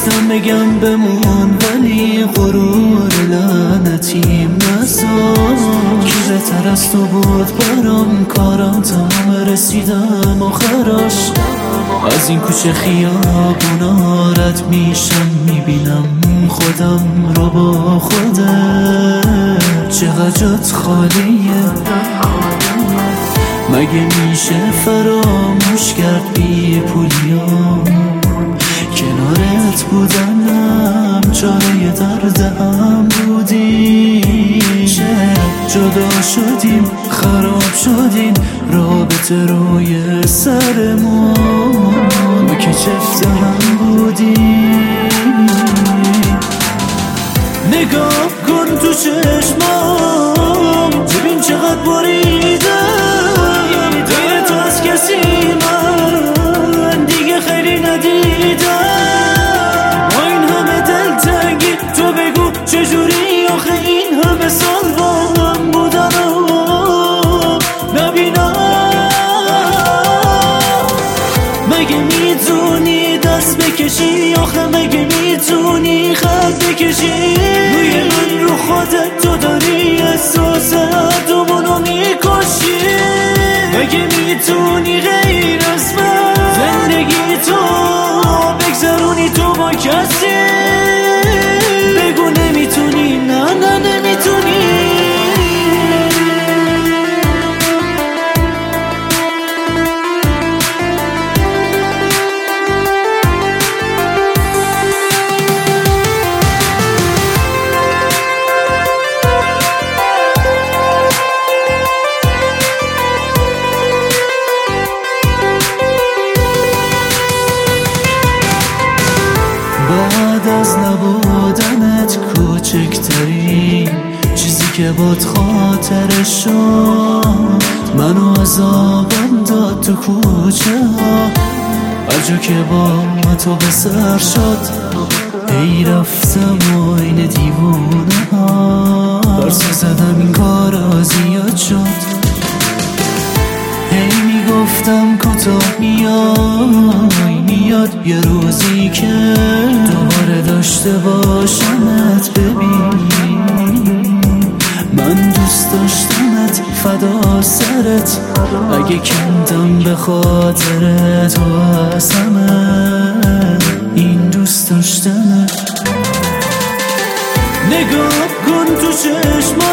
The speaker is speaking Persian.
گفتم بگم بمون ولی غرور لعنتیم نزار کیره تر از تو بود برام کارم تمام رسیدم آخرش از این کوچه خیابونا رد میشم میبینم خودم رو با خودت چقدر جات خالیه مگه میشه فراموش کرد بی پولیام کنارت بودنم چاره دردم بودی چه جدا شدیم خراب شدیم رابطه روی سرمون ما که چفت هم بودیم نگاه کن تو چشمام ببین چقدر بریدم غیر تو از کسی من دیگه خیلی ندیدم با این همه دلتنگی تو بگو چجوری آخه این همه سال با هم بودن نبینم مگه میتونی دست بکشی آخه مگه میتونی خط بکشی روی من رو خودت تو داری احساساتمونو میکشی مگه میتونی غیر از من زندگی تو بگذرونی تو با کسی بگو نمیتونی نه نه نمیتونی بعد از نبودنت کوچکترین چیزی که باد خاطرش شد منو عذابم داد تو کوچه ها هر جا که با تو به سر شد ای رفتم و این دیوونه ها برسه زدم این کارا زیاد شد هی میگفتم کوتاه میاد یه روزی که دوباره داشته باشمت ببین من دوست داشتمت فدا سرت اگه کندم به خاطر تو از همه این دوست داشتنت نگاه کن تو چشم